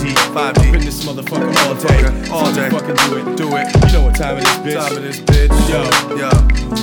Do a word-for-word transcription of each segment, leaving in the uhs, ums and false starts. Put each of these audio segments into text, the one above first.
D, five D. Up in this motherfucker all day, all day. Fucking do it, Do it. You know what time it is, bitch. Time it is, bitch. Yo, Yo.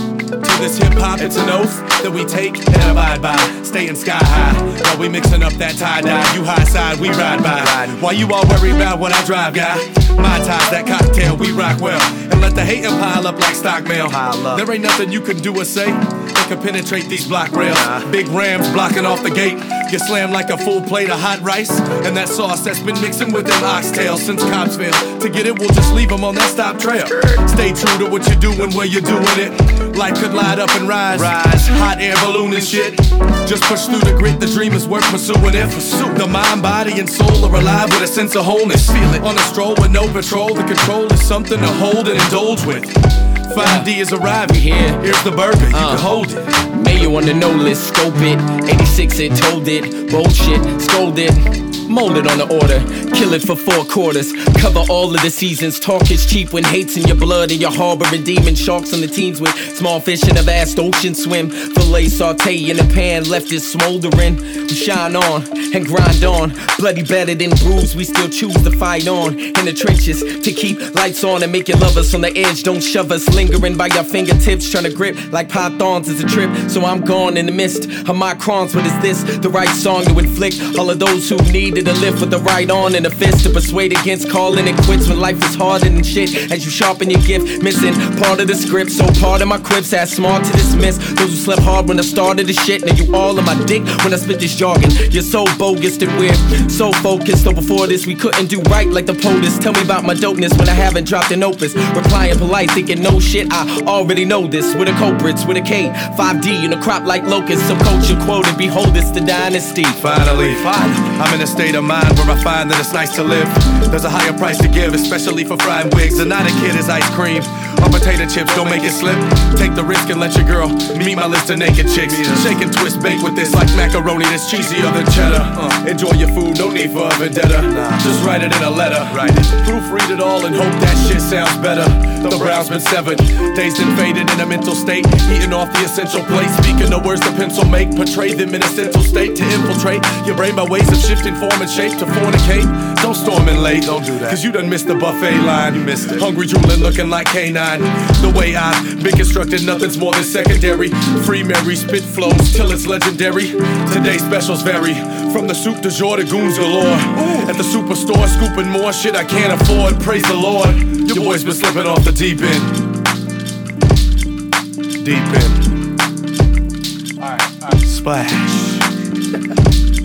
to this hip hop, it's an oath that we take and abide by. Staying sky high while we mixing up that tie dye. You high side, we ride by. Why you all worry about what I drive, guy? My ties, that cocktail, we rock well. And let the hatin' pile up like stock mail. There ain't nothing you can do or say that can penetrate these block rails. Big Rams blocking off the gate. Get slammed like a full plate of hot rice. And that sauce that's been mixing with them oxtails since cops failed. To get it, we'll just leave them on that stop trail. Stay true to what you're doing, where you're doing it. Life could light up and rise. Rise. Hot air balloon and shit. Just push through the grit, the dream is worth pursuing it. The mind, body, and soul are alive with a sense of wholeness. Feel it. On a stroll with no patrol, the control is something to hold and indulge with. five D is arriving here. Here's the burger, you uh, can hold it. Mayo on the no list, scope it. eighty-six it, told it. Bullshit, scold it. Mold it on the order, kill it for four quarters. Cover all of the seasons, talk is cheap when hate's in your blood and you're harboring demon sharks on the teams with small fish in a vast ocean swim. Filet saute in a pan, left it smoldering. We shine on and grind on, bloody battered and bruised, we still choose to fight on. In the trenches, to keep lights on and make your lovers on the edge, don't shove us. Lingering by your fingertips, trying to grip like pythons is a trip. So I'm gone in the mist of my crons, but is this the right song to inflict all of those who need to live with the right on and a fist to persuade against calling it quits when life is harder than shit. As you sharpen your gift, missing part of the script, so part of my quips as smart to dismiss those who slept hard when I started the shit. Now you all on my dick when I spit this jargon. You're so bogus that we're so focused. Though before this we couldn't do right like the POTUS. Tell me about my dopeness when I haven't dropped an opus. Replying polite, thinking no shit, I already know this. With the culprits, with a K, five D in a crop like locusts. Subculture quoted, behold it's the dynasty. Finally, I'm in a state of mind where I find that it's nice to live. There's a higher price to give, especially for frying wigs. And not a kid is ice cream or potato chips, don't make it slip. Take the risk and let your girl meet my list of naked chicks. Shake and twist, bake with this like macaroni that's cheesier than cheddar. uh, Enjoy your food, no need for a vendetta. Just write it in a letter, proofread it all and hope that shit sounds better. The brown's been severed, dazed and faded in a mental state, eating off the essential plate. Speaking the words the pencil make, portray them in a central state to infiltrate your brain by ways of shifting form and shape to fornicate. Don't storm in late, don't do that, cause you done missed the buffet line. You missed it. Hungry, drooling, looking like K nine. The way I've been constructed, nothing's more than secondary. Free Mary, spit flows till it's legendary. Today's specials vary from the soup du jour to goons galore. At the superstore, scooping more shit I can't afford. Praise the Lord, your boy's been slipping off the deep end. Deep end. Alright, alright. Splash.